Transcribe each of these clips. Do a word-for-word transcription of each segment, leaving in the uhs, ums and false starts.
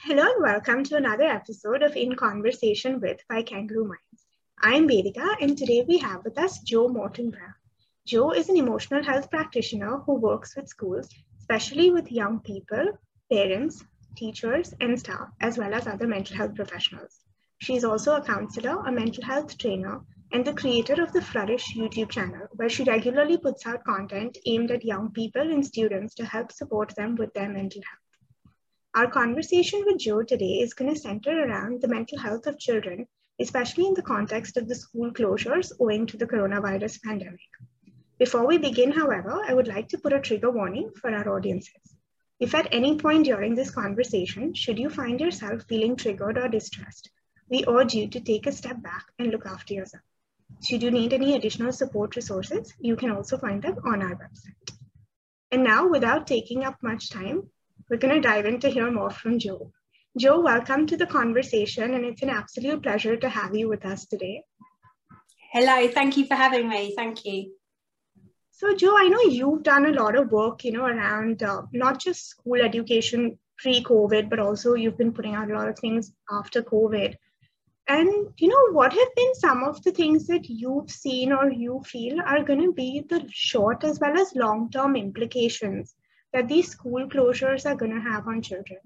Hello and welcome to another episode of In Conversation With by Kangaroo Minds. I'm Vedika and today we have with us Jo Morton Brown. Jo is an emotional health practitioner who works with schools, especially with young people, parents, teachers, and staff, as well as other mental health professionals. She is also a counselor, a mental health trainer, and the creator of the Flourish YouTube channel, where she regularly puts out content aimed at young people and students to help support them with their mental health. Our conversation with Jo today is going to center around the mental health of children, especially in the context of the school closures owing to the coronavirus pandemic. Before we begin, however, I would like to put a trigger warning for our audiences. If at any point during this conversation, should you find yourself feeling triggered or distressed, we urge you to take a step back and look after yourself. Should you need any additional support resources, you can also find them on our website. And now, without taking up much time, we're going to dive in to hear more from Jo. Jo, welcome to the conversation, and it's an absolute pleasure to have you with us today. Hello, thank you for having me. Thank you. So, Jo, I know you've done a lot of work, you know, around uh, not just school education pre-COVID, but also you've been putting out a lot of things after COVID. And, you know, what have been some of the things that you've seen or you feel are going to be the short as well as long-term implications that these school closures are going to have on children?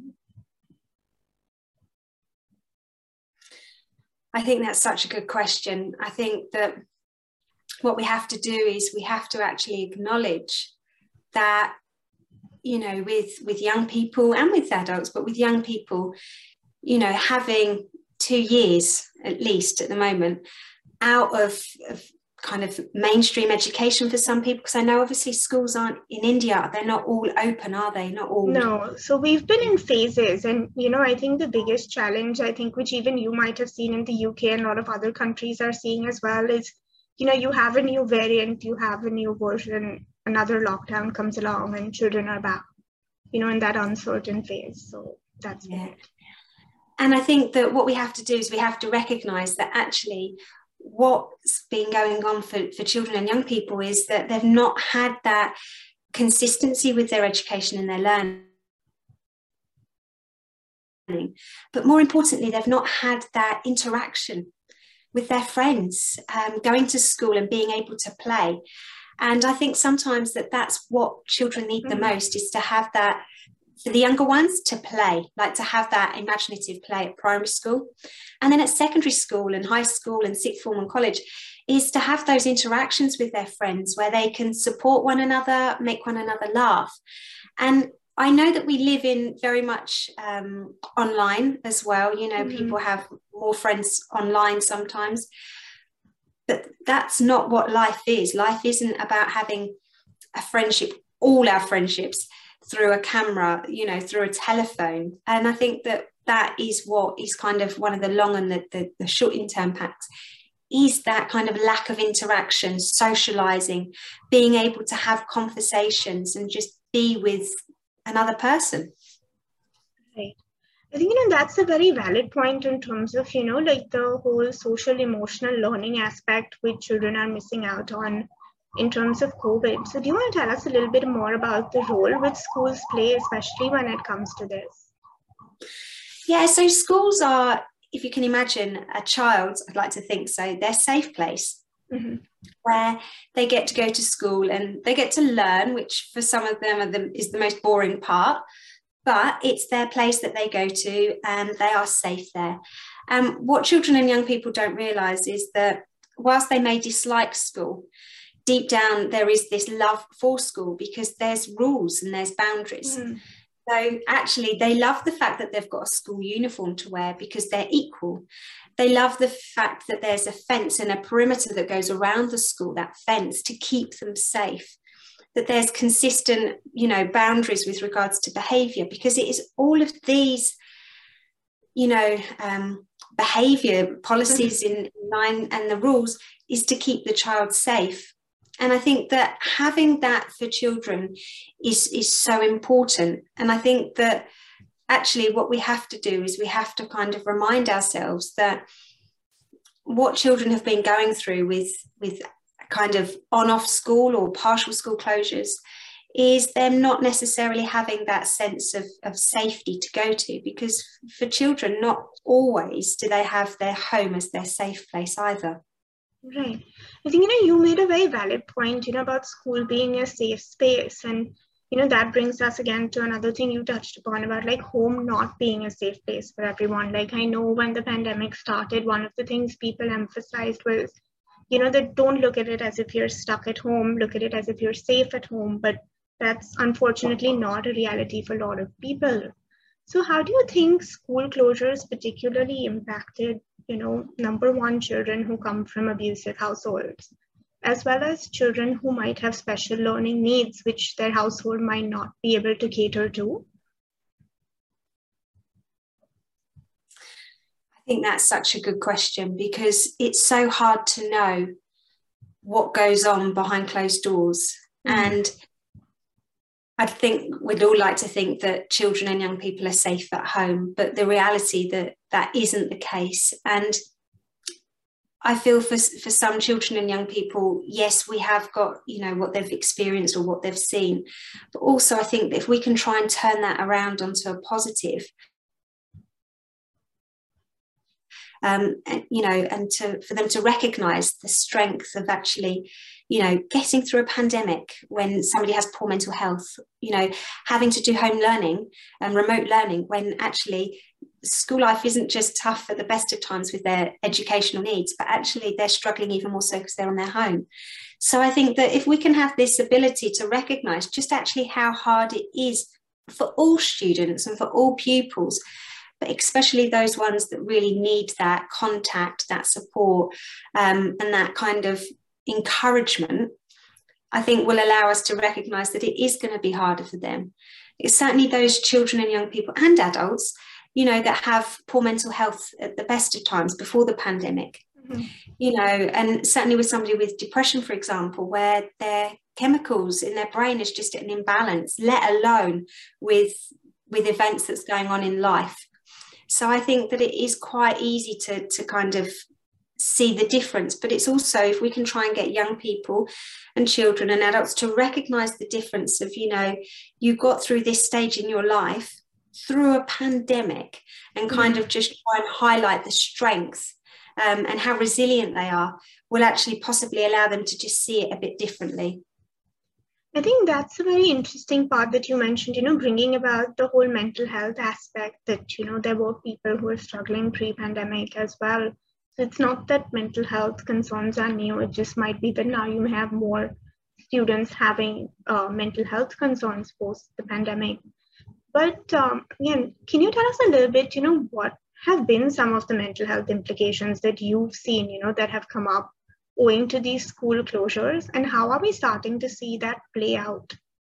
I think that's such a good question. I think that what we have to do is we have to actually acknowledge that, you know, with, with young people and with adults, but with young people, you know, having two years at least at the moment out of, of kind of mainstream education for some people, because I know obviously schools aren't in India, they're not all open, are they? Not all. No, so we've been in phases, and you know, I think the biggest challenge, I think, which even you might have seen in the U K and a lot of other countries are seeing as well, is, you know, you have a new variant, you have a new version, another lockdown comes along and children are back, you know, in that uncertain phase. So that's yeah. it. And I think that what we have to do is we have to recognise that actually what's been going on for, for children and young people is that they've not had that consistency with their education and their learning. But more importantly, they've not had that interaction with their friends, um, going to school and being able to play. And I think sometimes that that's what children need the most, is to have that, for the younger ones, to play, like to have that imaginative play at primary school. And then at secondary school and high school and sixth form and college, is to have those interactions with their friends where they can support one another, make one another laugh. And I know that we live in very much um, online as well. You know, mm-hmm. people have more friends online sometimes, but that's not what life is. Life isn't about having a friendship, all our friendships, through a camera, you know, through a telephone. And I think that that is what is kind of one of the long and the, the, the short term impacts, is that kind of lack of interaction, socializing, being able to have conversations and just be with another person. Right. I think, you know, that's a very valid point in terms of, you know, like the whole social emotional learning aspect which children are missing out on in terms of COVID. So do you want to tell us a little bit more about the role which schools play, especially when it comes to this? Yeah, so schools are, if you can imagine a child, I'd like to think so, they're a safe place mm-hmm. where they get to go to school and they get to learn, which for some of them are the, is the most boring part, but it's their place that they go to and they are safe there. Um, what children and young people don't realise is that whilst they may dislike school, deep down there is this love for school because there's rules and there's boundaries. Mm. So actually they love the fact that they've got a school uniform to wear because they're equal. They love the fact that there's a fence and a perimeter that goes around the school, that fence, to keep them safe. That there's consistent, you know, boundaries with regards to behaviour, because it is all of these, you know, um, behaviour policies mm. in line and the rules is to keep the child safe. And I think that having that for children is, is so important. And I think that actually what we have to do is we have to kind of remind ourselves that what children have been going through with, with kind of on-off school or partial school closures is them not necessarily having that sense of, of safety to go to, because for children, not always do they have their home as their safe place either. Right. I think, you know, you made a very valid point, you know, about school being a safe space. And, you know, that brings us again to another thing you touched upon about like home not being a safe place for everyone. Like, I know when the pandemic started, one of the things people emphasized was, you know, that don't look at it as if you're stuck at home, look at it as if you're safe at home. But that's unfortunately not a reality for a lot of people. So how do you think school closures particularly impacted, you know, number one, children who come from abusive households, as well as children who might have special learning needs, which their household might not be able to cater to? I think that's such a good question, because it's so hard to know what goes on behind closed doors. Mm. And I think we'd all like to think that children and young people are safe at home, but the reality that that isn't the case. And I feel for, for some children and young people, yes, we have got, you know, what they've experienced or what they've seen. But also I think that if we can try and turn that around onto a positive, Um, and, you know, and to, for them to recognise the strength of actually, you know, getting through a pandemic when somebody has poor mental health, you know, having to do home learning and remote learning when actually school life isn't just tough at the best of times with their educational needs, but actually they're struggling even more so because they're on their home. So I think that if we can have this ability to recognise just actually how hard it is for all students and for all pupils, but especially those ones that really need that contact, that support, um, and that kind of encouragement, I think will allow us to recognise that it is going to be harder for them. It's certainly those children and young people and adults, you know, that have poor mental health at the best of times before the pandemic, mm-hmm. you know, and certainly with somebody with depression, for example, where their chemicals in their brain is just at an imbalance, let alone with, with events that's going on in life. So I think that it is quite easy to, to kind of see the difference, but it's also, if we can try and get young people and children and adults to recognise the difference of, you know, you got through this stage in your life through a pandemic, and kind mm. of just try and highlight the strength um, and how resilient they are, will actually possibly allow them to just see it a bit differently. I think that's a very interesting part that you mentioned, you know, bringing about the whole mental health aspect, that, you know, there were people who were struggling pre-pandemic as well. So it's not that mental health concerns are new, it just might be that now you may have more students having uh, mental health concerns post the pandemic. But um, again, can you tell us a little bit, you know, what have been some of the mental health implications that you've seen, you know, that have come up owing to these school closures, and how are we starting to see that play out?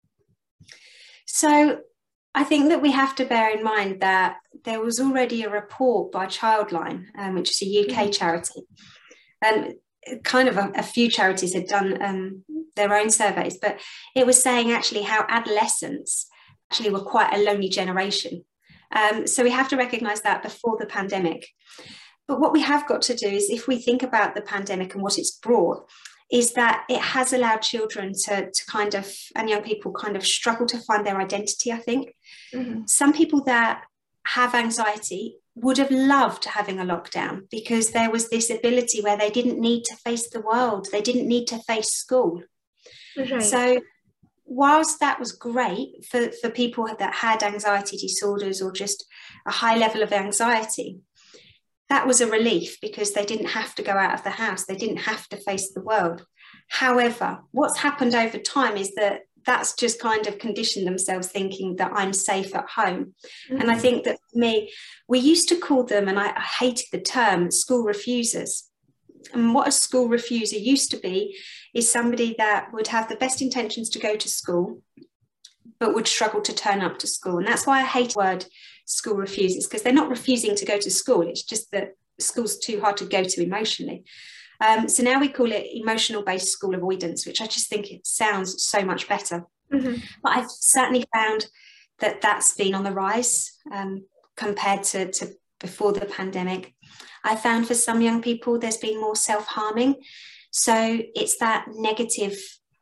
So I think that we have to bear in mind that there was already a report by Childline, um, which is a U K mm-hmm. charity, and kind of a, a few charities had done um, their own surveys, but it was saying actually how adolescents actually were quite a lonely generation. Um, so we have to recognise that before the pandemic. But what we have got to do is, if we think about the pandemic and what it's brought, is that it has allowed children to, to kind of, and young people kind of struggle to find their identity, I think. Mm-hmm. Some people that have anxiety would have loved having a lockdown, because there was this ability where they didn't need to face the world. They didn't need to face school. Right. So whilst that was great for, for people that had anxiety disorders or just a high level of anxiety, that was a relief, because they didn't have to go out of the house. They didn't have to face the world. However, what's happened over time is that that's just kind of conditioned themselves thinking that I'm safe at home. Mm-hmm. And I think that for me, we used to call them, and I, I hated the term, school refusers. And what a school refuser used to be is somebody that would have the best intentions to go to school, but would struggle to turn up to school. And that's why I hate the word school refusers, because they're not refusing to go to school. It's just that school's too hard to go to emotionally. Um, so now we call it emotional-based school avoidance, which I just think it sounds so much better. Mm-hmm. But I've certainly found that that's been on the rise um, compared to, to before the pandemic. I found for some young people there's been more self-harming. So it's that negative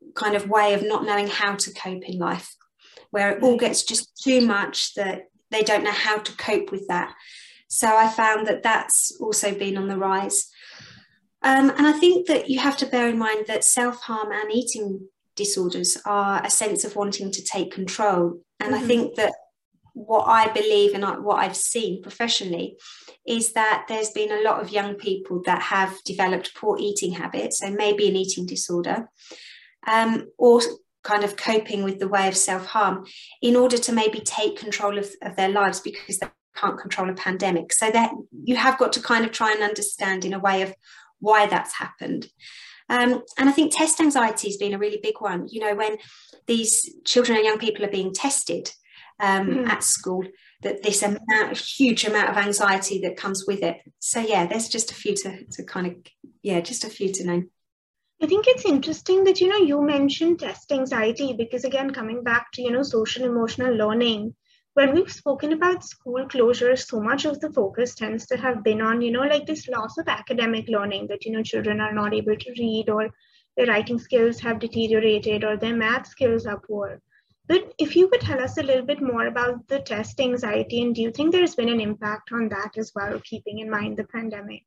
kind of way of not knowing how to cope in life, where it all gets just too much that they don't know how to cope with that. So I found that that's also been on the rise. Um, and I think that you have to bear in mind that self-harm and eating disorders are a sense of wanting to take control. And mm-hmm. I think that what I believe and what I've seen professionally is that there's been a lot of young people that have developed poor eating habits, so maybe an eating disorder, um, or kind of coping with the way of self-harm in order to maybe take control of, of their lives because they can't control a pandemic. So that you have got to kind of try and understand in a way of why that's happened. Um, and I think test anxiety has been a really big one. You know, when these children and young people are being tested um, mm. at school, that this amount, huge amount of anxiety that comes with it. So yeah, there's just a few to, to kind of, yeah, just a few to know. I think it's interesting that, you know, you mentioned test anxiety because, again, coming back to, you know, social emotional learning, when we've spoken about school closures, so much of the focus tends to have been on, you know, like this loss of academic learning that, you know, children are not able to read, or their writing skills have deteriorated, or their math skills are poor. But if you could tell us a little bit more about the test anxiety, and do you think there's been an impact on that as well, keeping in mind the pandemic?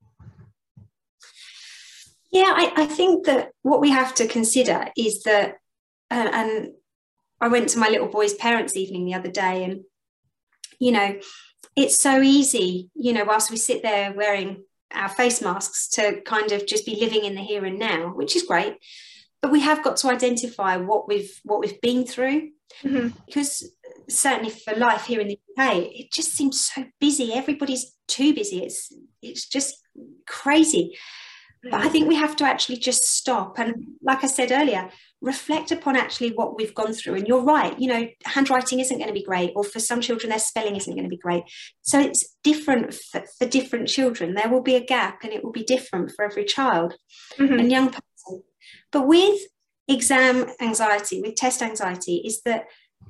Yeah, I, I think that what we have to consider is that, uh, and I went to my little boy's parents' evening the other day, and, you know, it's so easy, you know, whilst we sit there wearing our face masks to kind of just be living in the here and now, which is great. But we have got to identify what we've what we've been through, mm-hmm. because certainly for life here in the U K, it just seems so busy. Everybody's too busy. It's it's just crazy. But I think we have to actually just stop and, like I said earlier, reflect upon actually what we've gone through. And you're right, you know, handwriting isn't going to be great, or for some children, their spelling isn't going to be great. So it's different for, for different children. There will be a gap, and it will be different for every child mm-hmm. and young person. But with exam anxiety, with test anxiety, is that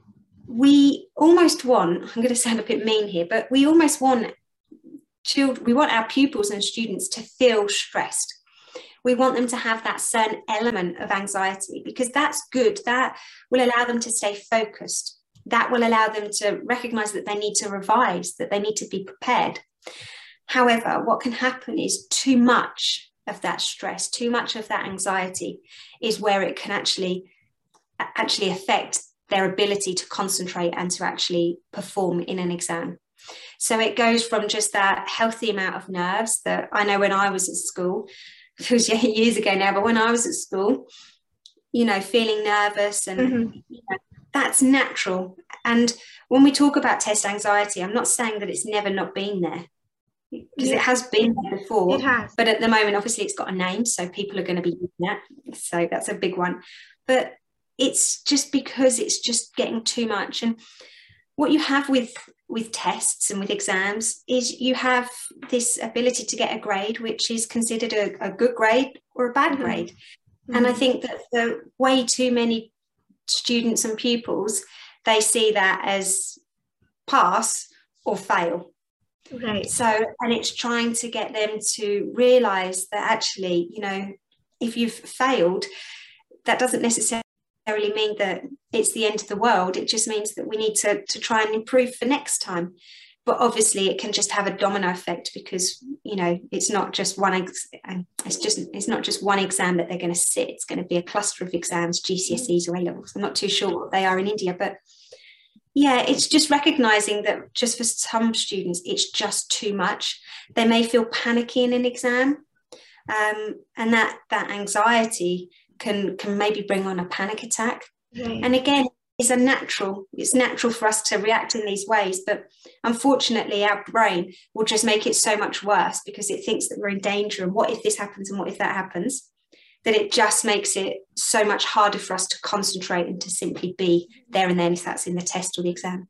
we almost want, I'm going to sound a bit mean here, but we almost want children, we want our pupils and students to feel stressed. We want them to have that certain element of anxiety, because that's good. That will allow them to stay focused. That will allow them to recognize that they need to revise, that they need to be prepared. However, what can happen is too much of that stress, too much of that anxiety is where it can actually, actually affect their ability to concentrate and to actually perform in an exam. So it goes from just that healthy amount of nerves that I know when I was at school, it was years ago now, but when I was at school, you know, feeling nervous and mm-hmm. you know, that's natural. And when we talk about test anxiety, I'm not saying that it's never not been there, because yeah. it has been there before. It has. But at the moment, obviously, it's got a name, so people are going to be using that. So that's a big one. But it's just because it's just getting too much. And what you have with with tests and with exams is you have this ability to get a grade which is considered a, a good grade or a bad mm-hmm. grade. Mm-hmm. And I think that for way too many students and pupils, they see that as pass or fail. Right. So, and it's trying to get them to realise that actually, you know, if you've failed, that doesn't necessarily mean that it's the end of the world. It just means that we need to, to try and improve for next time. But obviously it can just have a domino effect, because, you know, it's not just one ex- it's just it's not just one exam that they're going to sit. It's going to be a cluster of exams, G C S Es or A levels. I'm not too sure what they are in India, but yeah, it's just recognizing that just for some students it's just too much. They may feel panicky in an exam, um, and that that anxiety can can maybe bring on a panic attack. Right. And again, it's a natural it's natural for us to react in these ways, but unfortunately our brain will just make it so much worse because it thinks that we're in danger, and what if this happens and what if that happens, that it just makes it so much harder for us to concentrate and to simply be there and then, if that's in the test or the exam.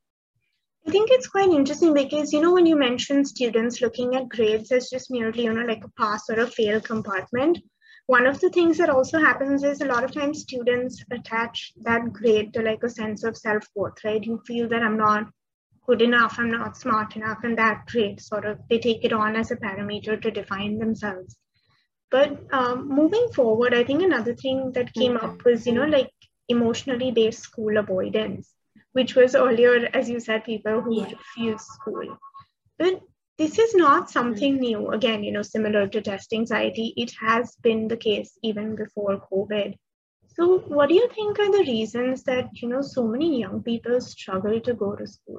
I think it's quite interesting because, you know, when you mentioned students looking at grades as just merely, you know, like a pass or a fail compartment, one of the things that also happens is a lot of times students attach that grade to like a sense of self-worth, right? You feel that I'm not good enough, I'm not smart enough, and that grade sort of, they take it on as a parameter to define themselves. But um, moving forward, I think another thing that came up was, you know, like emotionally based school avoidance, which was earlier, as you said, people who Yeah. refuse school. But this is not something new. Again, you know, similar to test anxiety, it has been the case even before COVID. So what do you think are the reasons that, you know, so many young people struggle to go to school?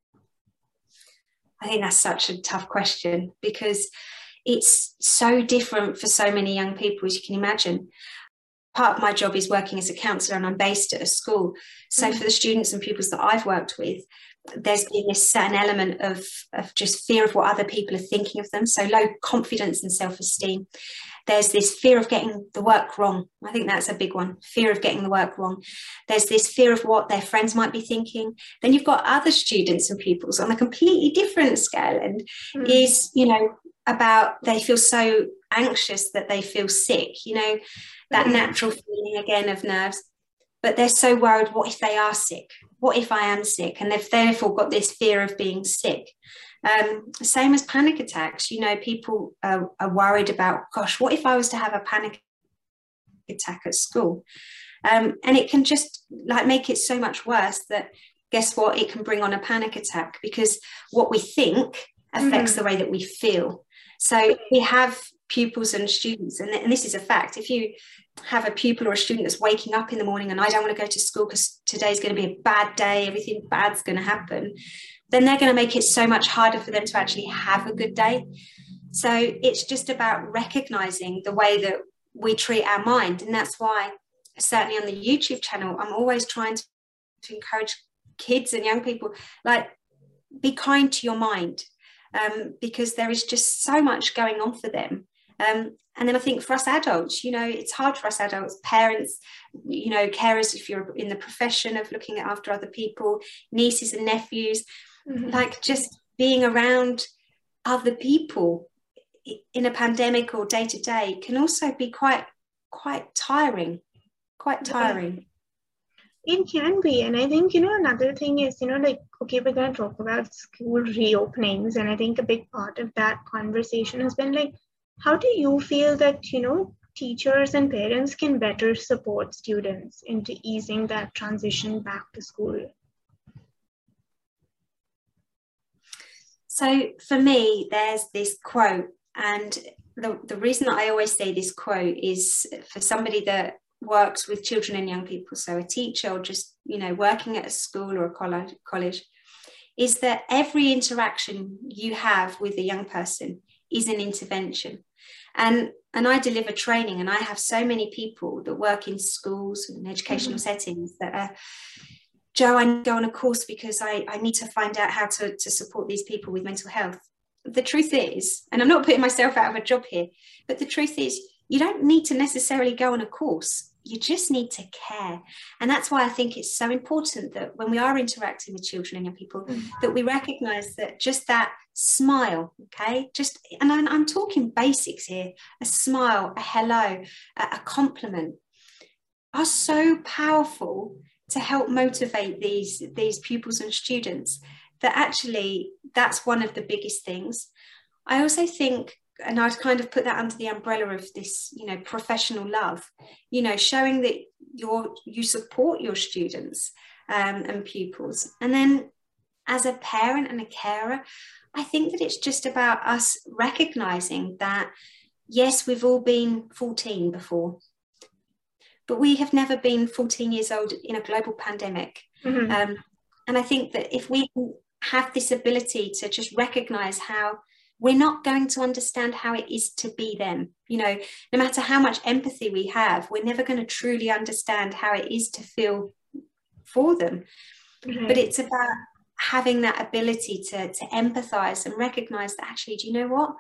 I think that's such a tough question because it's so different for so many young people, as you can imagine. Part of my job is working as a counsellor and I'm based at a school. So mm-hmm. for the students and pupils that I've worked with, there's been this certain element of, of just fear of what other people are thinking of them. So low confidence and self-esteem. There's this fear of getting the work wrong. I think that's a big one, fear of getting the work wrong. There's this fear of what their friends might be thinking. Then you've got other students and pupils on a completely different scale and mm. is, you know, about they feel so anxious that they feel sick, you know, that mm. natural feeling again of nerves. But they're so worried, what if they are sick? What if I am sick? And they've therefore got this fear of being sick. Um, same as panic attacks. You know, people are, are worried about, gosh, what if I was to have a panic attack at school? Um, and it can just like make it so much worse that, guess what, it can bring on a panic attack because what we think affects mm. the way that we feel. So we have pupils and students, and, and this is a fact. If you have a pupil or a student that's waking up in the morning and I don't want to go to school because today's going to be a bad day, everything bad's going to happen, then they're going to make it so much harder for them to actually have a good day. So it's just about recognizing the way that we treat our mind. And that's why certainly on the YouTube channel, I'm always trying to, to encourage kids and young people, like, be kind to your mind, um, because there is just so much going on for them. Um, and then I think for us adults, you know, it's hard for us adults, parents, you know, carers, if you're in the profession of looking after other people, nieces and nephews, mm-hmm. like just being around other people in a pandemic or day to day can also be quite, quite tiring, quite tiring. It can be. And I think, you know, another thing is, you know, like, okay, we're going to talk about school reopenings. And I think a big part of that conversation has been like, how do you feel that, you know, teachers and parents can better support students into easing that transition back to school? So for me, there's this quote, and the, the reason that I always say this quote is for somebody that works with children and young people, so a teacher or just, you know, working at a school or a college, college, is that every interaction you have with a young person is an intervention. And, and I deliver training, and I have so many people that work in schools and educational mm-hmm. settings that are, Joe, I need to go on a course because I, I need to find out how to, to support these people with mental health. The truth is, and I'm not putting myself out of a job here, but the truth is you don't need to necessarily go on a course. You just need to care. And that's why I think it's so important that when we are interacting with children and young people, mm-hmm. that we recognize that just that smile, okay, just, and I'm, I'm talking basics here, a smile, a hello, a, a compliment, are so powerful to help motivate these, these pupils and students, that actually that's one of the biggest things. I also think, and I'd kind of put that under the umbrella of this, you know, professional love, you know, showing that you're, you support your students um, and pupils. And then as a parent and a carer, I think that it's just about us recognizing that, yes, we've all been fourteen before, but we have never been fourteen years old in a global pandemic. Mm-hmm. Um, and I think that if we have this ability to just recognize how we're not going to understand how it is to be them, you know, no matter how much empathy we have, we're never going to truly understand how it is to feel for them. Mm-hmm. But it's about having that ability to, to empathize and recognize that actually, do you know what?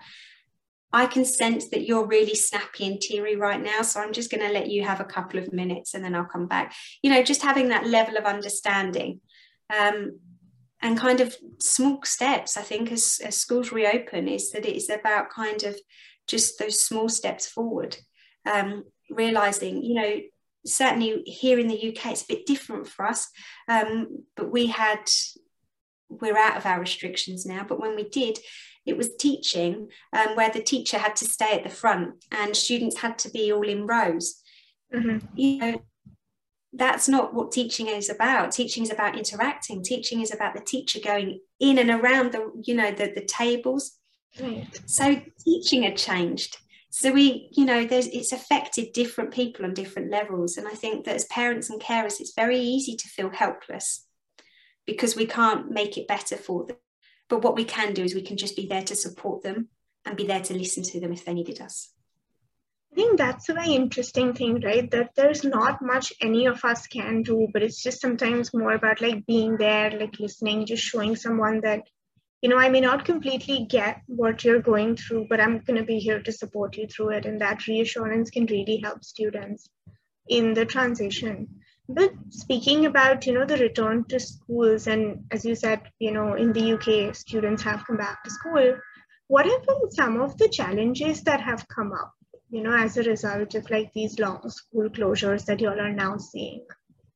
I can sense that you're really snappy and teary right now, so I'm just going to let you have a couple of minutes and then I'll come back. You know, just having that level of understanding. Um, and kind of small steps, I think, as, as schools reopen, is that it is about kind of just those small steps forward. Um, realising, you know, certainly here in the U K, it's a bit different for us, um, but we had we're out of our restrictions now, but when we did, it was teaching, um, where the teacher had to stay at the front and students had to be all in rows. Mm-hmm. You know, that's not what teaching is about. Teaching is about interacting. Teaching is about the teacher going in and around the, you know, the, the tables. Right. So teaching had changed. So we, you know, there's, it's affected different people on different levels. And I think that as parents and carers, it's very easy to feel helpless because we can't make it better for them. But what we can do is we can just be there to support them and be there to listen to them if they needed us. I think that's a very interesting thing, right? That there's not much any of us can do, but it's just sometimes more about like being there, like listening, just showing someone that, you know, I may not completely get what you're going through, but I'm going to be here to support you through it. And that reassurance can really help students in the transition. But speaking about, you know, the return to schools, and as you said, you know, in the U K, students have come back to school. What have been some of the challenges that have come up, you know, as a result of like these long school closures that you all are now seeing?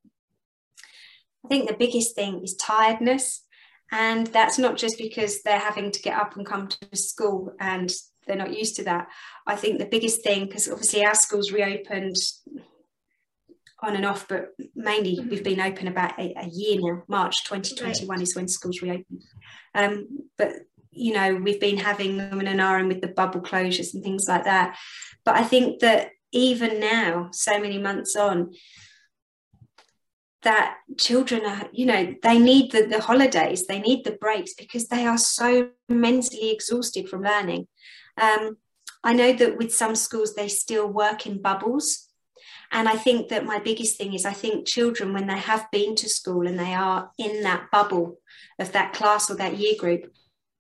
I think the biggest thing is tiredness. And that's not just because they're having to get up and come to school and they're not used to that. I think the biggest thing, because obviously our schools reopened on and off, but mainly we've been open about a, a year now. March twenty twenty-one right. is when schools reopened. Um, but, you know, we've been having them in an R M with the bubble closures and things like that. But I think that even now, so many months on, that children are, you know, they need the, the holidays, they need the breaks because they are so mentally exhausted from learning. Um, I know that with some schools, they still work in bubbles. And I think that my biggest thing is I think children, when they have been to school and they are in that bubble of that class or that year group,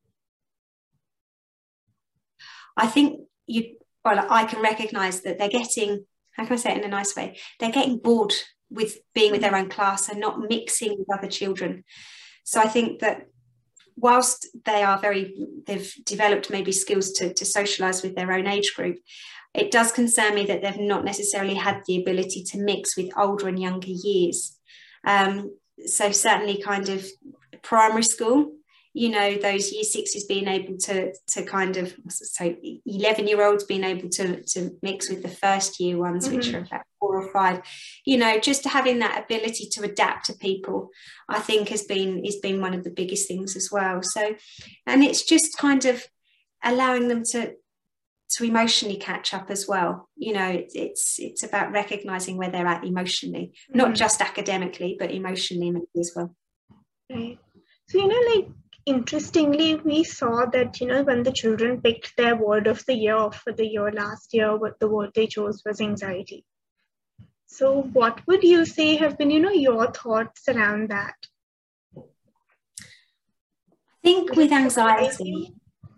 I think you, well, I can recognise that they're getting, how can I say it in a nice way? They're getting bored with being with their own class and not mixing with other children. So I think that whilst they are very, they've developed maybe skills to, to socialise with their own age group, it does concern me that they've not necessarily had the ability to mix with older and younger years. Um, so certainly kind of primary school, you know, those year sixes being able to to kind of, so eleven year olds being able to, to mix with the first year ones, mm-hmm. which are about four or five, you know, just having that ability to adapt to people, I think has been, has been one of the biggest things as well. So, and it's just kind of allowing them to, to emotionally catch up as well. You know, it, it's it's about recognizing where they're at emotionally, mm-hmm. not just academically, but emotionally as well. Right. So, you know, like, interestingly, we saw that, you know, when the children picked their word of the year for the year last year, what the word they chose was anxiety. So what would you say have been, you know, your thoughts around that? I think with anxiety,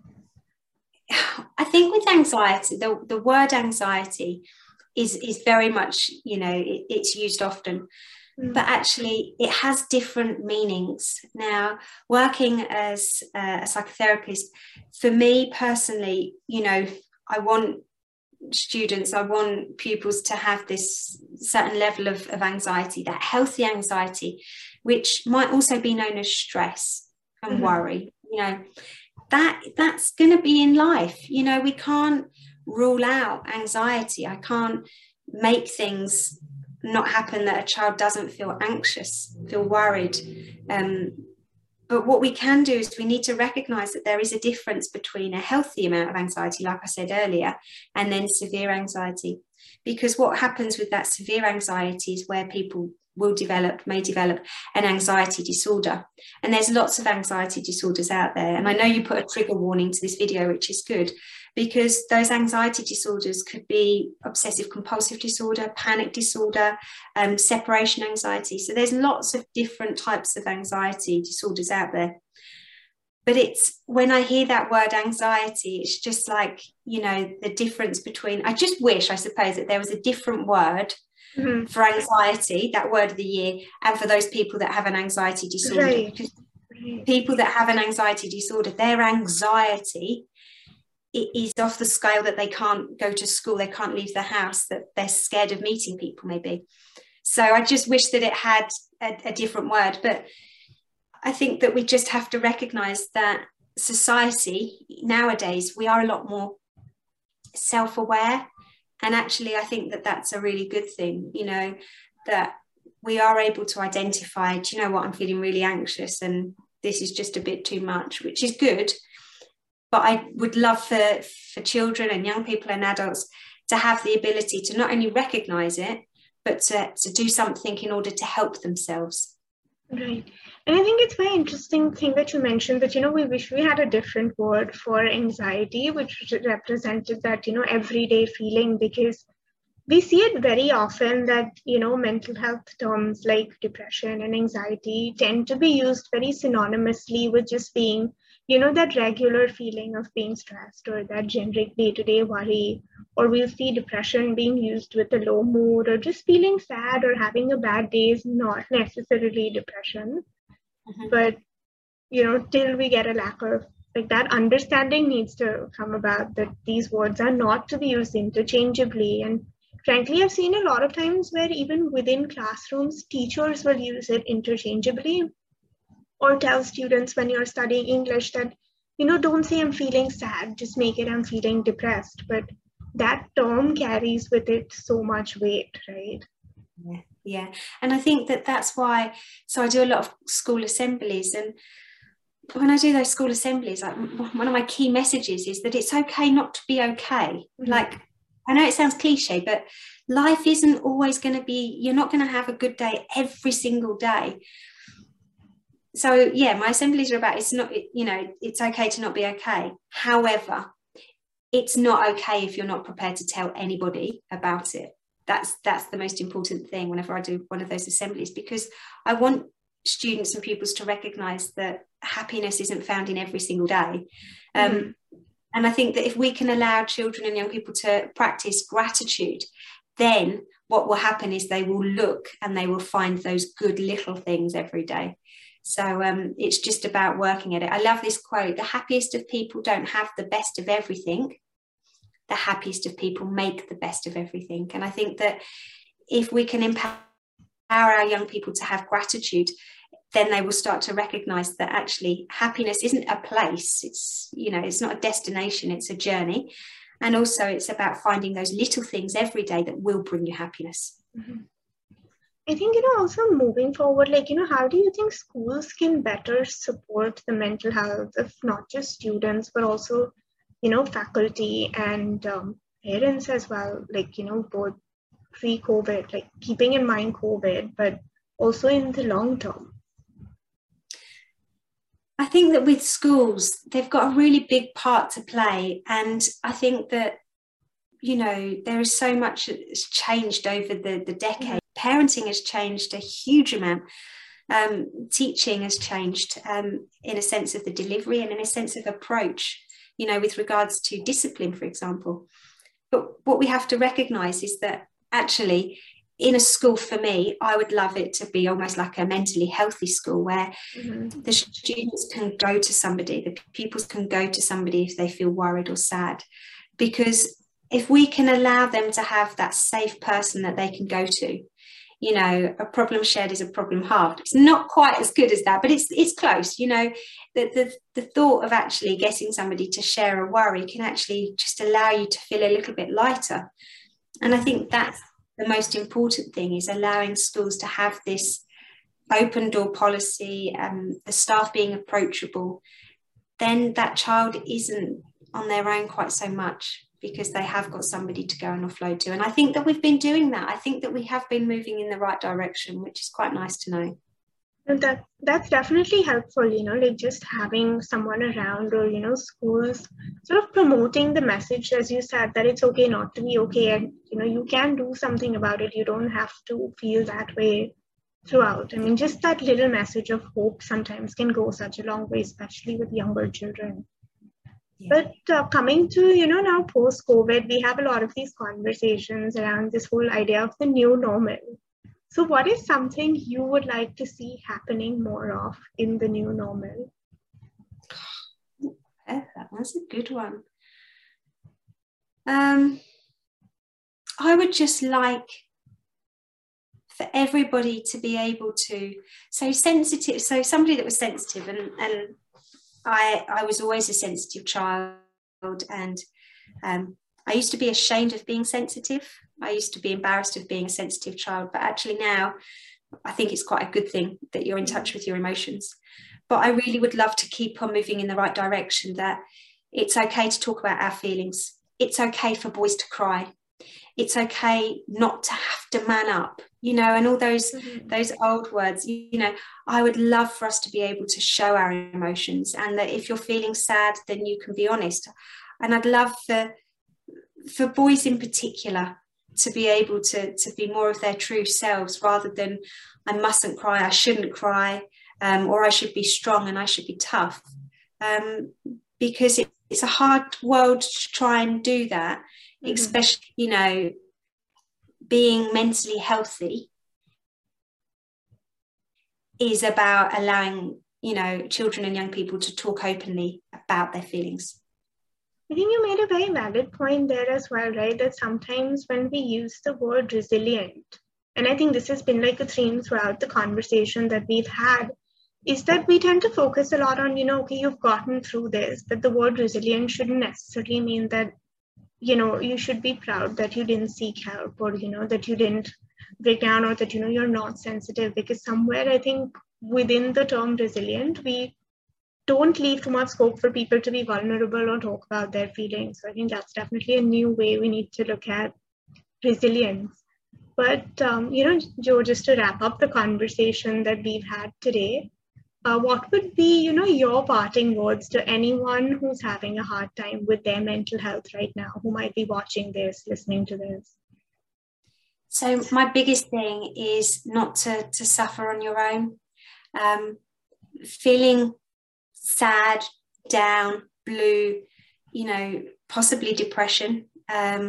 I think with anxiety, the, the word anxiety is, is very much, you know, it, it's used often. But actually it has different meanings. Now, working as a psychotherapist, for me personally, you know, I want students, I want pupils to have this certain level of, of anxiety, that healthy anxiety, which might also be known as stress and mm-hmm. worry. You know, that that's going to be in life. You know, we can't rule out anxiety. I can't make things not happen that a child doesn't feel anxious, feel worried. Um, but what we can do is we need to recognise that there is a difference between a healthy amount of anxiety, like I said earlier, and then severe anxiety. Because what happens with that severe anxiety is where people will develop, may develop an anxiety disorder. And there's lots of anxiety disorders out there. And I know you put a trigger warning to this video, which is good, because those anxiety disorders could be obsessive compulsive disorder, panic disorder, um, separation anxiety. So there's lots of different types of anxiety disorders out there. But it's, when I hear that word anxiety, it's just like, you know, the difference between, I just wish, I suppose, that there was a different word mm-hmm. for anxiety, that word of the year, and for those people that have an anxiety disorder. Right. Because people that have an anxiety disorder, their anxiety, it is off the scale that they can't go to school, they can't leave the house, that they're scared of meeting people maybe. So I just wish that it had a, a different word. But I think that we just have to recognize that society nowadays, we are a lot more self-aware. And actually, I think that that's a really good thing, you know, that we are able to identify, do you know what, I'm feeling really anxious and this is just a bit too much, which is good. But I would love for, for children and young people and adults to have the ability to not only recognize it, but to, to do something in order to help themselves. Right. And I think it's very interesting thing that you mentioned that, you know, we wish we had a different word for anxiety, which represented that, you know, everyday feeling, because we see it very often that, you know, mental health terms like depression and anxiety tend to be used very synonymously with just being, you know, that regular feeling of being stressed or that generic day-to-day worry. Or we'll see depression being used with a low mood or just feeling sad or having a bad day is not necessarily depression. Mm-hmm. But, you know, till we get a lack of, like, that understanding needs to come about that these words are not to be used interchangeably. And frankly, I've seen a lot of times where even within classrooms, teachers will use it interchangeably or tell students when you're studying English that, you know, don't say I'm feeling sad, just make it I'm feeling depressed. But that term carries with it so much weight, right? Yeah, yeah. And I think that that's why, so I do a lot of school assemblies, and when I do those school assemblies, like one of my key messages is that it's okay not to be okay. Mm-hmm. Like, I know it sounds cliche, but life isn't always going to be, you're not going to have a good day every single day. So yeah, my assemblies are about, it's not, you know, it's okay to not be okay. However, it's not okay if you're not prepared to tell anybody about it. That's that's the most important thing whenever I do one of those assemblies, because I want students and pupils to recognise that happiness isn't found in every single day. Um, mm-hmm. And I think that if we can allow children and young people to practice gratitude, then what will happen is they will look and they will find those good little things every day. So um, it's just about working at it. I love this quote: the happiest of people don't have the best of everything. The happiest of people make the best of everything. And I think that if we can empower our young people to have gratitude, then they will start to recognize that actually happiness isn't a place. It's, you know, it's not a destination, it's a journey. And also it's about finding those little things every day that will bring you happiness. Mm-hmm. I think, you know, also moving forward, like, you know, how do you think schools can better support the mental health of not just students, but also, you know, faculty and um, parents as well, like, you know, both pre-COVID, like keeping in mind COVID, but also in the long term? I think that with schools, they've got a really big part to play. And I think that, you know, there is so much that's changed over the, the decade. Mm-hmm. Parenting has changed a huge amount. Um, teaching has changed um, in a sense of the delivery and in a sense of approach, you know, with regards to discipline, for example. But what we have to recognise is that actually in a school, for me, I would love it to be almost like a mentally healthy school where mm-hmm. the students can go to somebody, the pupils can go to somebody if they feel worried or sad. Because if we can allow them to have that safe person that they can go to, you know, a problem shared is a problem halved. It's not quite as good as that, but it's it's close. You know, the, the, the thought of actually getting somebody to share a worry can actually just allow you to feel a little bit lighter. And I think that's the most important thing, is allowing schools to have this open door policy, um, the staff being approachable. Then that child isn't on their own quite so much, because they have got somebody to go and offload to. And I think that we've been doing that. I think that we have been moving in the right direction, which is quite nice to know. And that that's definitely helpful, you know, like just having someone around, or, you know, schools sort of promoting the message, as you said, that it's okay not to be okay. And, you know, you can do something about it. You don't have to feel that way throughout. I mean, just that little message of hope sometimes can go such a long way, especially with younger children. Yeah. But uh, coming to, you know, now post-COVID, we have a lot of these conversations around this whole idea of the new normal. So what is something you would like to see happening more of in the new normal? That was a good one. Um, I would just like for everybody to be able to, so sensitive, so somebody that was sensitive, and, and I, I was always a sensitive child, and um, I used to be ashamed of being sensitive. I used to be embarrassed of being a sensitive child, but actually now I think it's quite a good thing that you're in touch with your emotions. But I really would love to keep on moving in the right direction, that it's okay to talk about our feelings. It's okay for boys to cry. It's okay not to have to man up, you know, and all those mm-hmm. those old words, you, you know, I would love for us to be able to show our emotions, and that if you're feeling sad, then you can be honest. And I'd love for, for boys in particular to be able to, to be more of their true selves, rather than I mustn't cry, I shouldn't cry, um, or I should be strong and I should be tough. Um, because it, it's a hard world to try and do that. Mm-hmm. Especially, you know, being mentally healthy is about allowing, you know, children and young people to talk openly about their feelings. I think you made a very valid point there as well, right? That sometimes when we use the word resilient, and I think this has been like a theme throughout the conversation that we've had, is that we tend to focus a lot on, you know, okay, you've gotten through this, but the word resilient shouldn't necessarily mean that, you know, you should be proud that you didn't seek help, or, you know, that you didn't break down, or that, you know, you're not sensitive. Because somewhere I think within the term resilient, we don't leave too much scope for people to be vulnerable or talk about their feelings. So I think that's definitely a new way we need to look at resilience. But, um, you know, Joe, just to wrap up the conversation that we've had today, Uh, what would be, you know, your parting words to anyone who's having a hard time with their mental health right now, who might be watching this, listening to this? So my biggest thing is not to, to suffer on your own. Um, feeling sad, down, blue, you know, possibly depression um,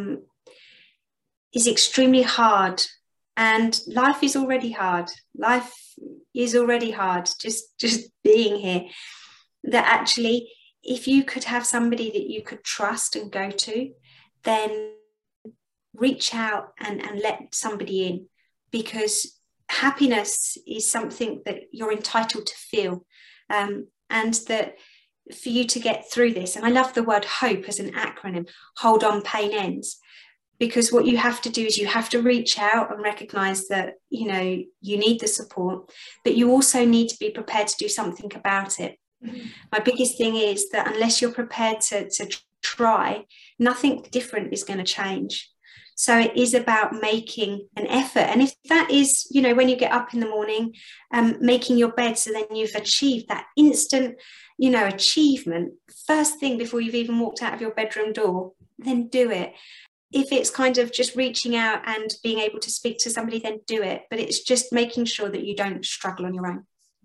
is extremely hard. And life is already hard. Life is already hard, just, just being here. That actually, if you could have somebody that you could trust and go to, then reach out and, and let somebody in, because happiness is something that you're entitled to feel. Um, and that for you to get through this, and I love the word hope as an acronym, hold on, pain ends. Because what you have to do is you have to reach out and recognise that, you know, you need the support, but you also need to be prepared to do something about it. Mm-hmm. My biggest thing is that unless you're prepared to, to try, nothing different is going to change. So it is about making an effort. And if that is, you know, when you get up in the morning, um, making your bed, so then you've achieved that instant, you know, achievement, first thing before you've even walked out of your bedroom door, then do it. If it's kind of just reaching out and being able to speak to somebody, then do it. But it's just making sure that you don't struggle on your own.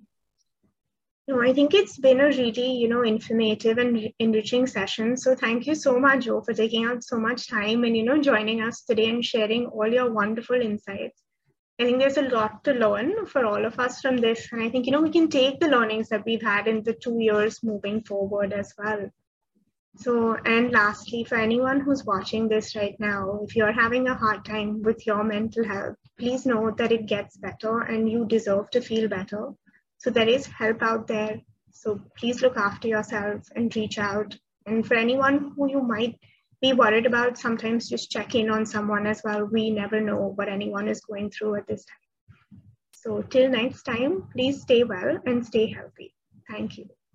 No, I think it's been a really, you know, informative and enriching session. So thank you so much, Joe, for taking out so much time and, you know, joining us today and sharing all your wonderful insights. I think there's a lot to learn for all of us from this. And I think, you know, we can take the learnings that we've had in the two years moving forward as well. So, and lastly, for anyone who's watching this right now, if you're having a hard time with your mental health, please know that it gets better and you deserve to feel better. So there is help out there. So please look after yourself and reach out. And for anyone who you might be worried about, sometimes just check in on someone as well. We never know what anyone is going through at this time. So till next time, please stay well and stay healthy. Thank you.